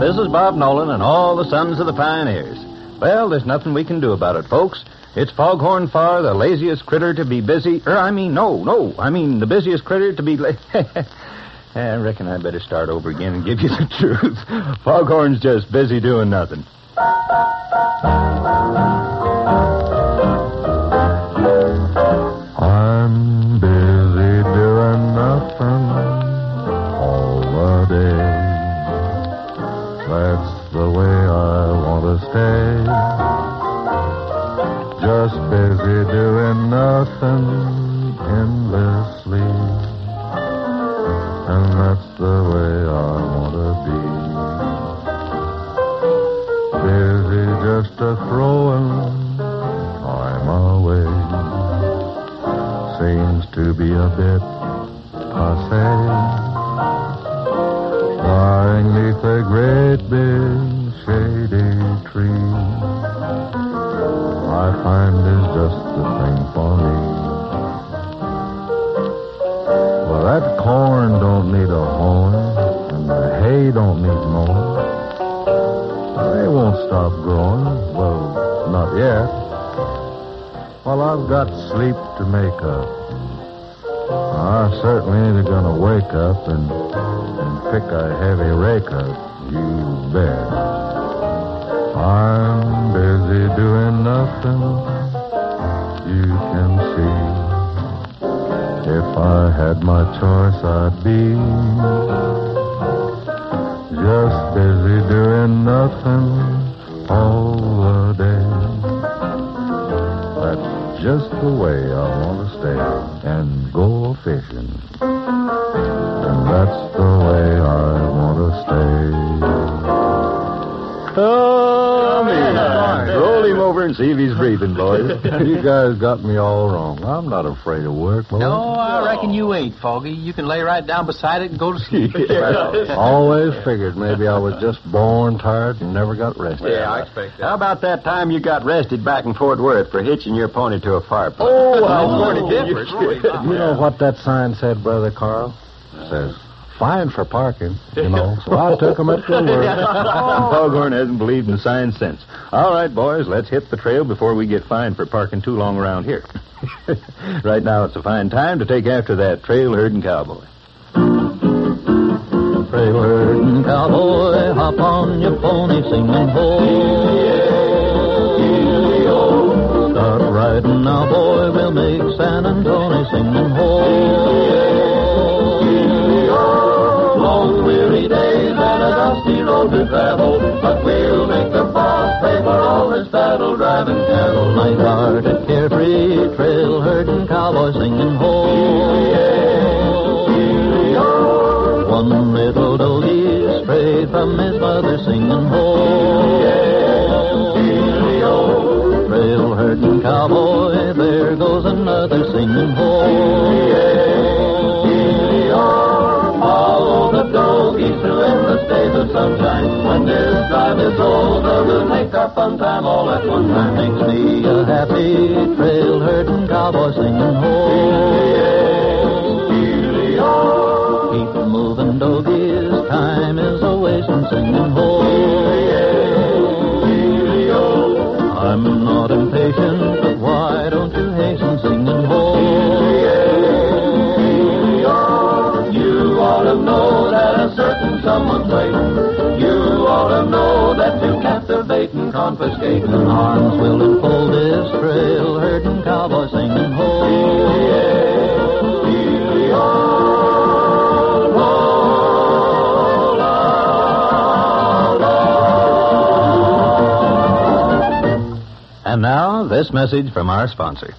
This is Bob Nolan and all the sons of the pioneers. Well, there's nothing we can do about it, folks. It's Foghorn Farr, the laziest critter to be busy. I mean the busiest critter to be... I reckon I better start over again and give you the truth. Foghorn's just busy doing nothing. I'm busy doing nothing all the day. That's the way I want to stay. Just busy doing nothing endlessly. And that's the way I want to be. Busy just a-throwing time away. Seems to be a bit passé. Lying neath a great big shady tree, I find is just the thing for me. Well, that corn don't need a horn, and the hay don't need mowing. They won't stop growing, well, not yet. Well, I've got sleep to make up. I certainly ain't gonna wake up and pick a heavy rake up, you bet. I'm busy doing nothing, you can see. If I had my choice, I'd be just busy doing nothing all the day. That's just the way I want to stay and go fishing. And that's the way I want to stay. Oh, man. Roll him over and see if he's breathing, boys. You guys got me all wrong. I'm not afraid of work, boys. No, I reckon you ain't, Foggy. You can lay right down beside it and go to sleep. Always figured maybe I was just born tired and never got rested. Yeah, I expect that. How about that time you got rested back in Fort Worth for hitching your pony to a fireplace? Oh, pretty different. You know what that sign said, Brother Carl? It says, fine for parking, you know. So I took him at their word. Foghorn hasn't believed in the sign since. All right, boys, let's hit the trail before we get fined for parking too long around here. Right now it's a fine time to take after that trail herding cowboy. Trail herding cowboy, hop on your pony singing ho. Start riding now, boy, we'll make San Antonio singing ho. Long weary days and a dusty road to travel, but we'll make the boss pay for all this battle driving cattle. Light-hearted, carefree, trail herding cowboy singing ho. One little doggy strayed from his mother singing ho. Trail herding cowboy, there goes another singing ho. Follow the doggy through endless days of sunshine. When this drive is over, we'll make our fun time all at one time. Makes me a happy trail herding cowboy singing ho. Keep moving, doggies, time is a wasting singing ho. I'm not impatient, but why don't you hasten singing ho? You ought to know that a certain someone's waiting. You ought to know that to captivate and confiscate and arms will enfold this trail herding cowboy singing ho. And now, this message from our sponsor.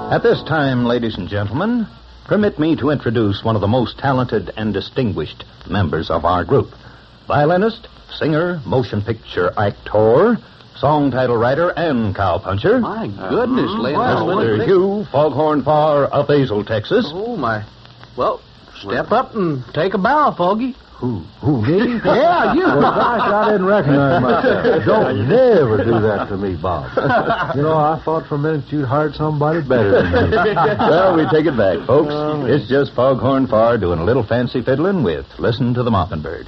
At this time, ladies and gentlemen, permit me to introduce one of the most talented and distinguished members of our group. Violinist, singer, motion picture actor, song title writer, and cowpuncher. My goodness, Mr. Hugh Foghorn Farr of Azle, Texas. Oh, my. Well, step up and take a bow, Foggy. Who, me? Yeah, you. Well, gosh, I didn't recognize myself. Don't never do that to me, Bob. You know, I thought for a minute you'd hired somebody better than me. Well, we take it back, folks. It's just Foghorn Farr doing a little fancy fiddling with Listen to the Mockingbird.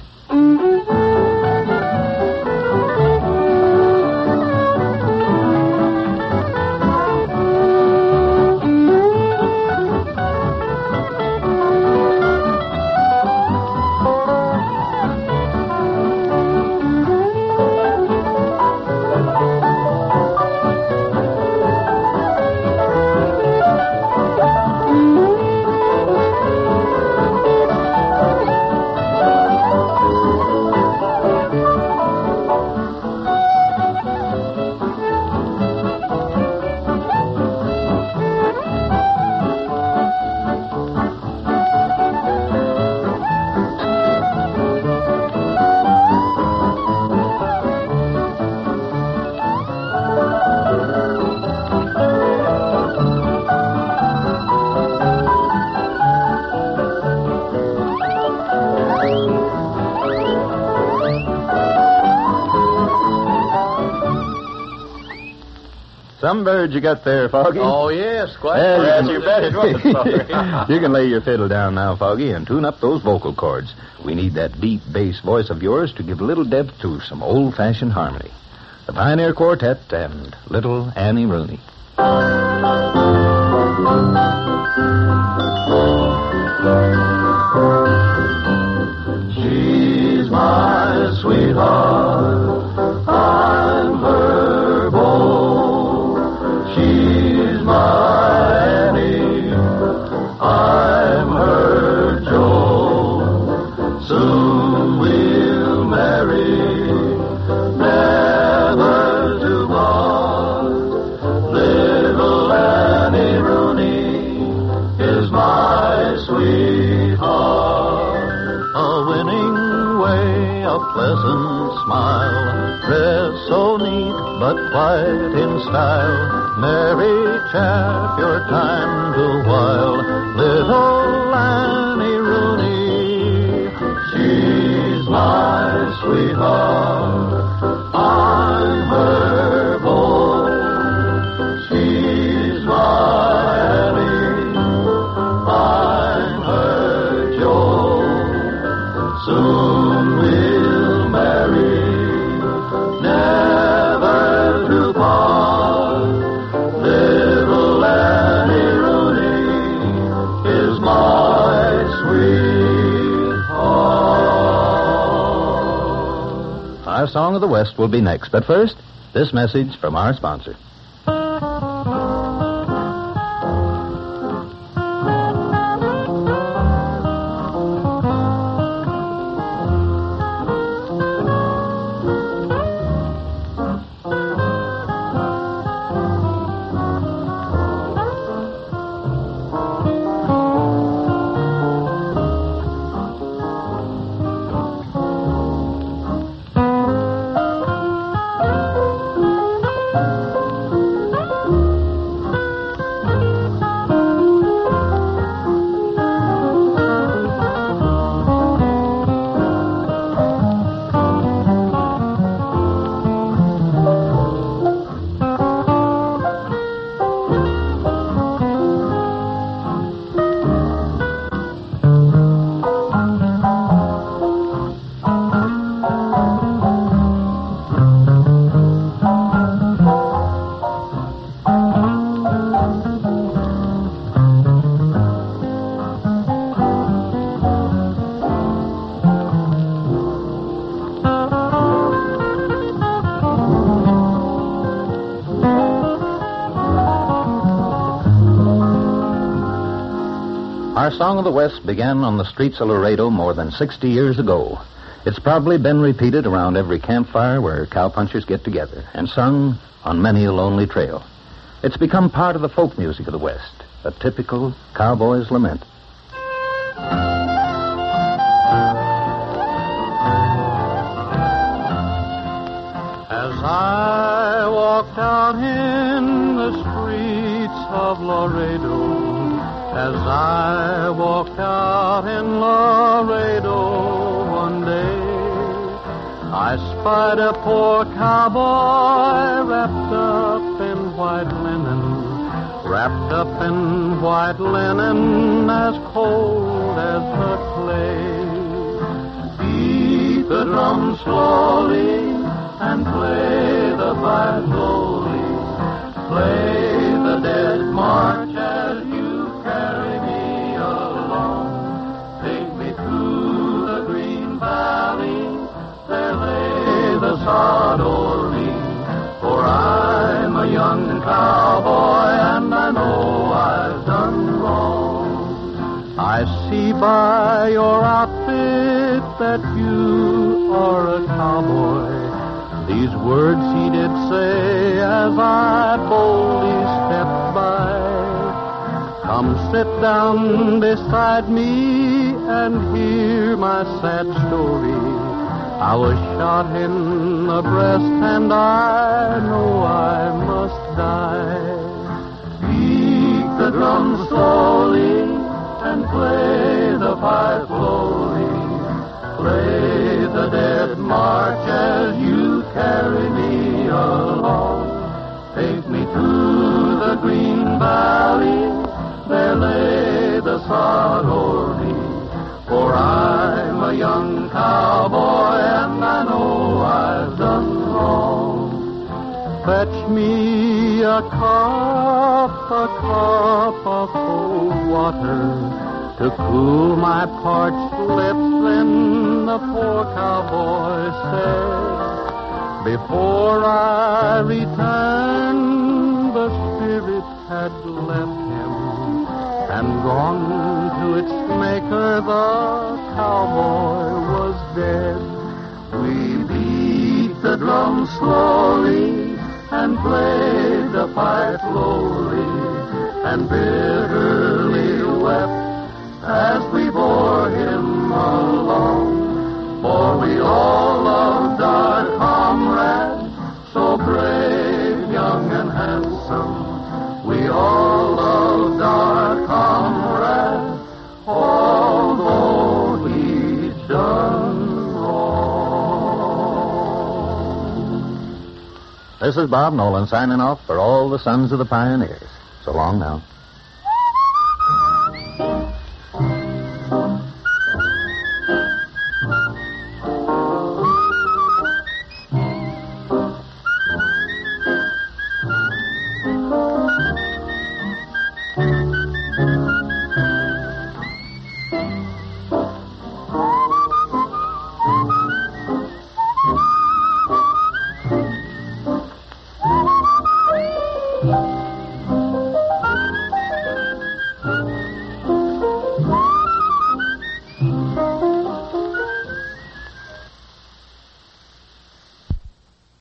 Some birds you got there, Foggy. Oh, yes, quite. Yes, you bet it was, Foggy. You can lay your fiddle down now, Foggy, and tune up those vocal cords. We need that deep bass voice of yours to give a little depth to some old-fashioned harmony. The Pioneer Quartet and Little Annie Rooney. She's my sweetheart. I'm her beau. She's my Annie. I'm her Joe. Soon we'll marry, never to part. Little Annie Rooney is my sweetheart. A winning way, a pleasant smile, dress so neat but quiet in style. Merry chap, your time to while. Little Annie Rooney, she's my sweetheart. I'm her beau. She's my Annie. I'm her Joe. Soon we'll marry, never to part. Little Annie Rooney is my sweetheart. Our Song of the West will be next, but first, this message from our sponsor. Our Song of the West began on the streets of Laredo more than 60 years ago. It's probably been repeated around every campfire where cowpunchers get together and sung on many a lonely trail. It's become part of the folk music of the West, a typical cowboy's lament. As I walked out in the streets of Laredo, as I walked out in Laredo one day, I spied a poor cowboy wrapped up in white linen, as cold as the clay. Beat the drum slowly and play the pipe slowly. Play the dead march as you carry me along. Take me through the green valley, there lay the sod o'er me. For I'm a young cowboy and I know I've done wrong. I see by your outfit that you are a cowboy. These words he did say as I boldly stepped by. Come sit down beside me and hear my sad story. I was shot in the breast and I know I must die. Beat the drum slowly and play the pipe slowly. Play the dead march as you carry me along. Take me to the green valley, there lay the sod o'er me. For I'm a young cowboy and I know I've done wrong. Fetch me a cup of cold water to cool my parched lips, then the poor cowboy said. Before I returned, the spirit had left him and gone to its maker. The cowboy was dead. We beat the drum slowly and played the pipe slowly and bitterly wept as we bore him along. For we all loved our comrade, so brave, young and handsome. We all loved our comrade, although he'd done wrong. This is Bob Nolan signing off for all the Sons of the Pioneers. So long now.